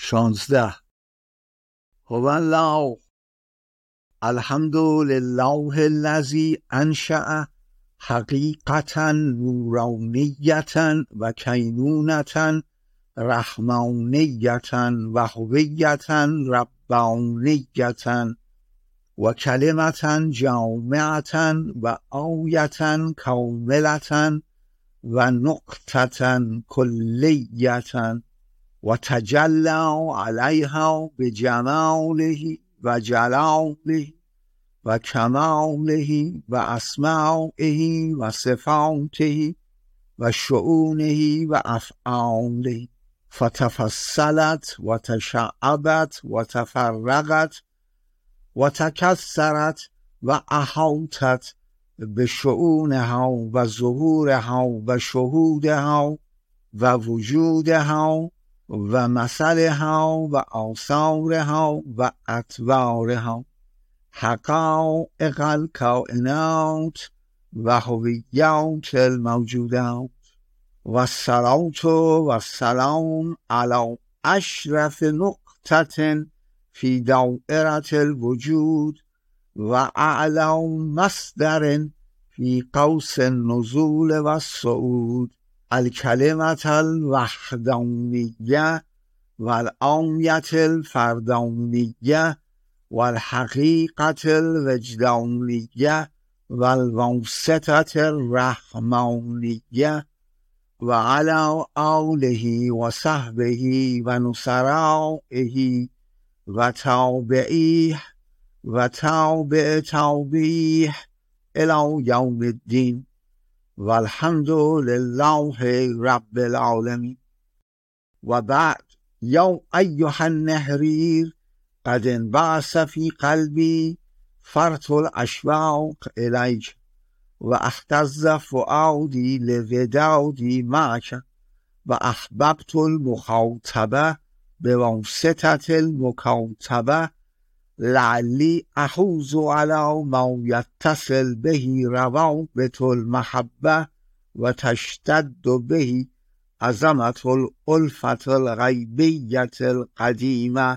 16. هو الله الحمد لله الذي انشأ حقیقتا نورانیتا و کینونتا رحمانیتا و هویتا ربانیتا و کلمتا جامعتا و آیتا کاملتا و نقطتا کلیتا و تجلی علیها بجماله و جلاله و کماله و اسمائه و صفاته و شؤونه و افعاله، فتفصلت و تشعبت و تفرقت و تکثرت و احاطت بشؤونها و ظهورها و شهودها و وجودها و مثلها و آثارها و اطوارها، حقائق الکائنات و هویات الموجودات. و الصلاة و السلام علی اشرف نقطة فی دائرة الوجود و اعلی مصدر فی قوس النزول و الصعود، الکلمة الوحدانیه و الآیة الفردانیه و الحقیقة الوجدانیه و الواسطة الرحمانیه و علی آله و صحبه و نصرائه و تابعیه و تابع تابعیه الی یوم الدین و الحمد لله رب العالمین. و بعد، یا ایها النحریر قد انبعث فی قلبی فرط الاشواق الیک و اهتز فؤادی لودادی معک و احببت المخاطبه بواسطة المکاتبه لعلی احوز علی ما یتصل به روابط المحبه و تشتد به عظمت الالفة الغیبیة القدیمه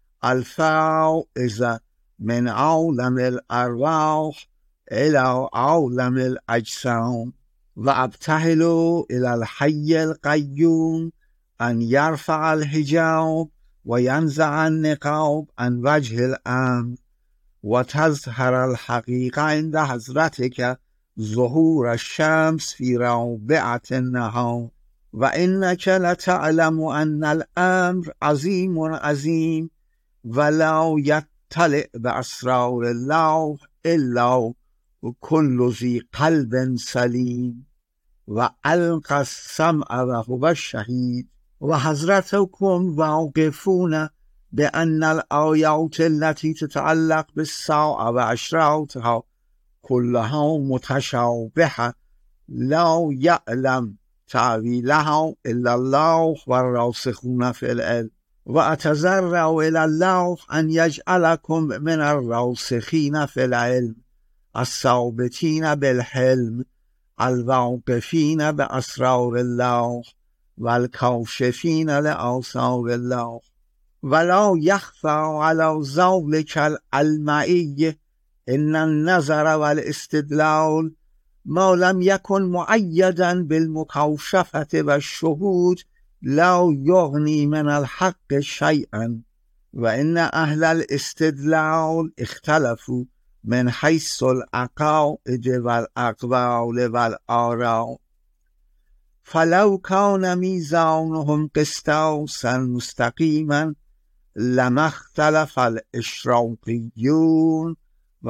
الفائزه من عالم الارواح الى عالم الاجسام. و ابتهل الى الحی القیوم ان یرفع الحجاب و ینزع النقاب عن وجه الامر و تظهر الحقیقه عند حضرتک ظهور الشمس فی رابعة النهار. و انک لتعلم ان الامر عظیم عظیم ولا یطلع باسرار الله الا کل ذی قلب سلیم و القی السمع و هو الشهید. و حضرتکم واقفون بأن الآیات التي تتعلق بالساعة و اشراطها كلها متشابهة لا يعلم تعویلها الا الله والراسخون في العلم. و اتضرع الى الله ان یجعلکم من الراسخین في العلم الثابتین بالحلم الواقفین باسرار الله والکاشفین لآثار الله. ولا یخفی علی ذلک العلمعی ان النظر والاستدلال ما لم يكن مؤيدا بالمكاشفة والشهود لا يغني من الحق شيئا. وإن أهل الاستدلال اختلفوا من حيث العقائد والأقوال والآراء، فلو كان ميزانهم قسطاسا مستقيما لما اختلف الاشراقيون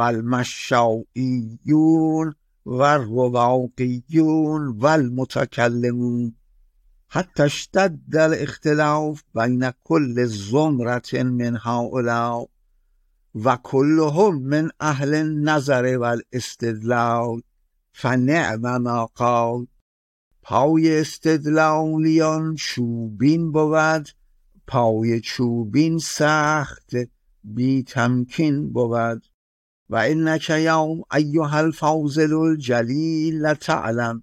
والمشائيون والرواقيون والمتكلمون حتى اشتد الاختلاف بين كل زمرة من هؤلاء وكلهم من أهل النظر والاستدلال. فنعم ما قال. پای استدلالیان چوبین بود، پای چوبین سخت بی تمکین بود. و انک یا ایها الفاضل الجلیل لتعلم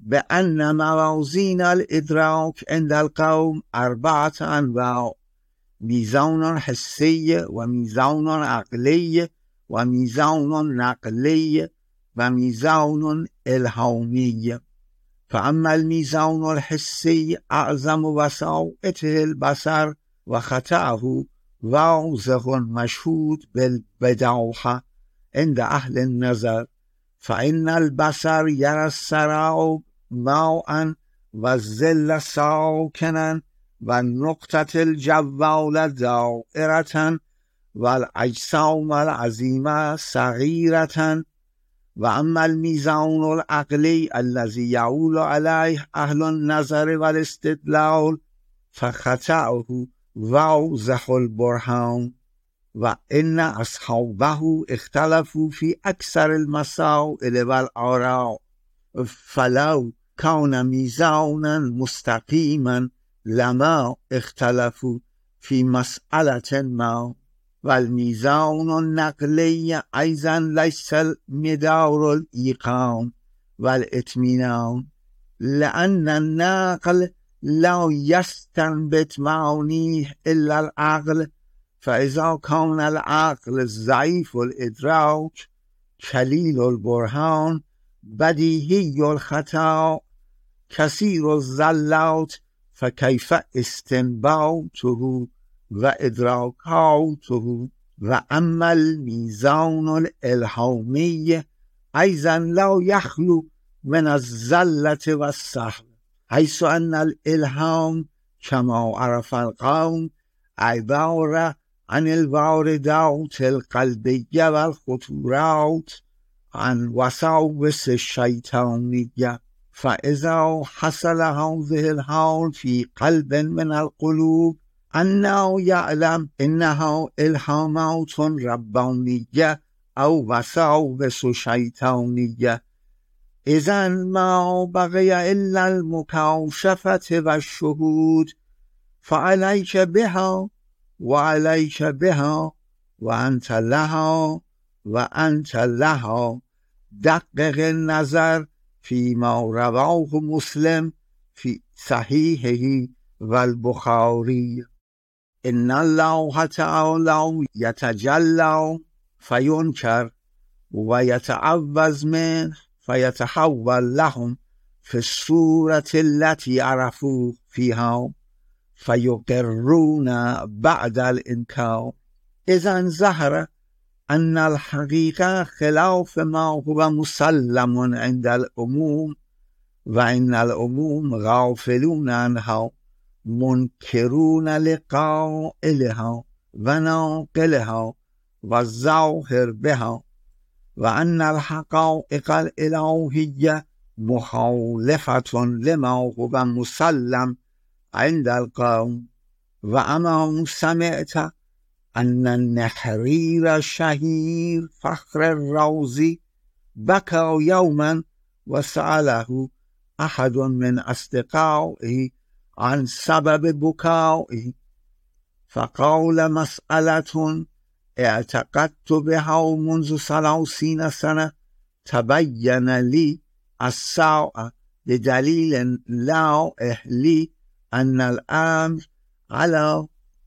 بأن موازین الادراک عند القوم 4 انواع میزان حسی و میزان عقلی و میزان نقلی و میزان الهامی. فاما الميزان الحسي اعظم وسائط البصر وخطأه واضح مشهود بالبداحة عند أهل النظر، فإن البصر يرى السراب ماء والظل ساكنا والنقطة الجوال دائرة والأجسام العظيمة صغيرة. وأما الميزان العقلي الذي يعول عليه أهل النظر والاستدلال فخطأه واضح البرهان، وإن أصحابه اختلفوا في أكثر المسائل والآراء، فلو كان ميزانا مستقيما لما اختلفوا في مسألة ما. والميزان النقلي أيضا ليس مدار الإيقان والاطمئنان، لأن النقل لا يستنبط معانيه إلا العقل، فإذا كان العقل ضعيف الإدراك قليل البرهان بديهي الخطأ كثير الزلات، فكيف استنباطه وإدراكاته. وأما الميزان الإلهامي أيضا لا يخلو من الزلة والسهو، حيث أن الإلهام كما عرف القوم عبارة عن الواردات القلبية والخطورات عن وساوس الشيطانية. فإذا حصل هذه الحال في قلب من القلوب أنه يعلم إنها إلهامات ربانية أو وساوس شيطانية، إذن ما بقي إلا المكاشفة والشهود، فعليك بها وعليك بها وأنت لها وأنت لها. دقق النظر فيما رواه مسلم في صحيحه والبخاري. إن الله تعالى يتجلى فينكر ويتعوذ منه فيتحول لهم في الصورة التي عرفوه فيها فيقرون بعد الإنكار. إذن ظهر أن الحقيقة خلاف ما هو مسلم عند العموم، وإن العموم غافلون عنها منكرون لقائلها وناقلها والظاهر بها، وأن الحقائق الإلهية مخالفة لما هو مسلم عند القوم. وأما سمعت أن النحرير الشهير فخر الرازي بكى يوما وسأله أحد من أصدقائه عن سبب بكائه، فقال مسألة اعتقدت بها منذ 30 سنة تبين لي الساعة بدليل لاح لي أن الأمر على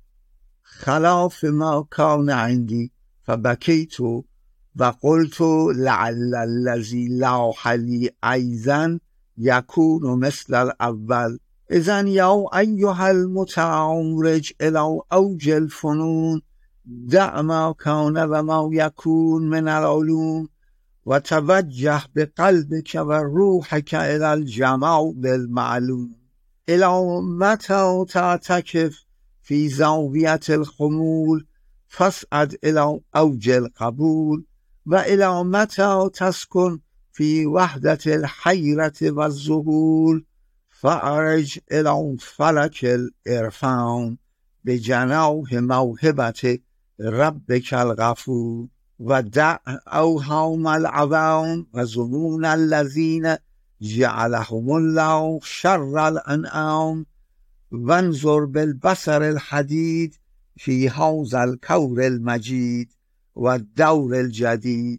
خلاف ما كان عندي، فبكيت وقلت لعل الذي لاح لي أيضا يكون مثل الأول. إذن يا أيها المتعرج إلى أوج الفنون دع ما كان وما يكون من العلوم، وتوجه بقلبك وروحك إلى الجمال المعلوم. إلى متى تعتكف في زاوية الخمول فاصعد إلى أوج القبول، وإلى متى تسكن في وحدة الحيرة والذهول فأرج إلى فلك الإرفان بجناح موهبة ربك الغفور. ودع أوهام العوام وظنون الذين جعلهم الله شر الأنعام، وانظر بالبصر الحديد في هذا الكور المجيد والدور الجديد،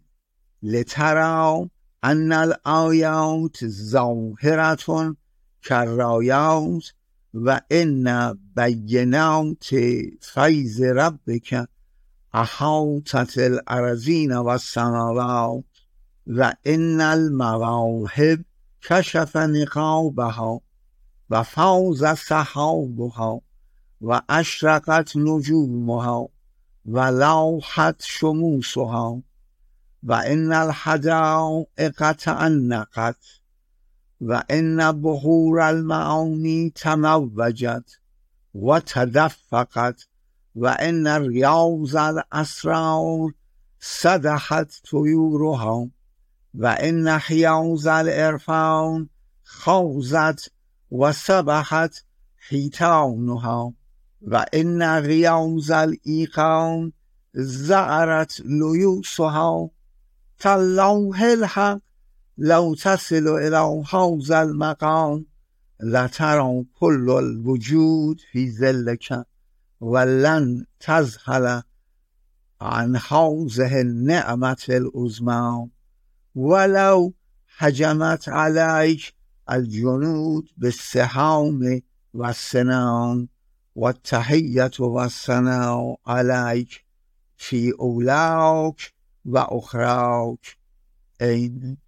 لترى أن الآيات ظاهرة كالرايات و ان بینات فیض ربک احاطت الارضین و السماوات و ان المواهب کشف نقابها و فاض سحابها و اشرقت نجومها و لاحت شموسها و ان الحدائق تعنقت و ان بحور المعانی تموجت و تدفقت و ان ریاض الاسرار سدحت طیورها و ان حیاض العرفان خوضت و سبحت حیتانها و ان غیاض الایقان زعرت لیوسها تالله الحق لو تصل الی هذا المقام لتری کل الوجود فی ظلک ولن تذهل عن هذه النعمة العظمى ولو هجمت عليك الجنود بالسهام والسنان والتحية والثناء عليك في أولاك وأخراك. آمين.